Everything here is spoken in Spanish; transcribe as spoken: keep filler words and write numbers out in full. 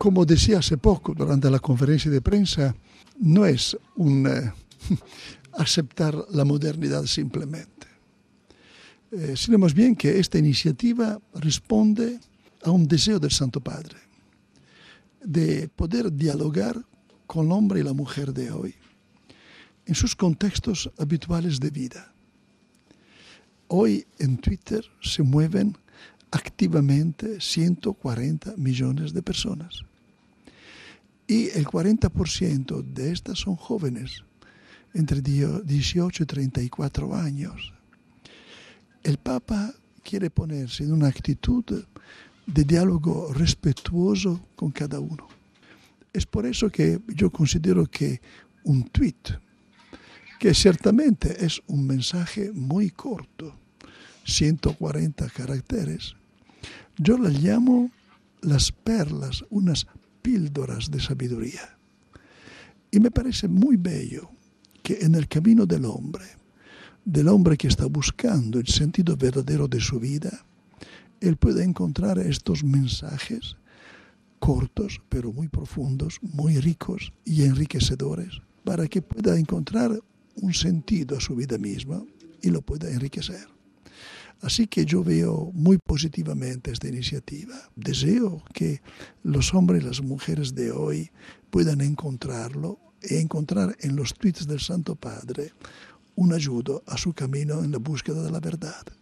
como decía hace poco durante la conferencia de prensa, no es un eh, aceptar la modernidad simplemente. Eh, sino más bien que esta iniciativa responde a un deseo del Santo Padre de poder dialogar con el hombre y la mujer de hoy en sus contextos habituales de vida. Hoy en Twitter se mueven activamente ciento cuarenta millones de personas. Y el cuarenta por ciento de estas son jóvenes, entre dieciocho y treinta y cuatro años. El Papa quiere ponerse en una actitud de diálogo respetuoso con cada uno. Es por eso que yo considero que un tweet, que ciertamente es un mensaje muy corto, ciento cuarenta caracteres, yo las llamo las perlas, unas píldoras de sabiduría. Y me parece muy bello que en el camino del hombre, del hombre que está buscando el sentido verdadero de su vida, él pueda encontrar estos mensajes cortos, pero muy profundos, muy ricos y enriquecedores, para que pueda encontrar un sentido a su vida misma y lo pueda enriquecer. Así que yo veo muy positivamente esta iniciativa. Deseo que los hombres y las mujeres de hoy puedan encontrarlo y encontrar en los tweets del Santo Padre un ayudo a su camino en la búsqueda de la verdad.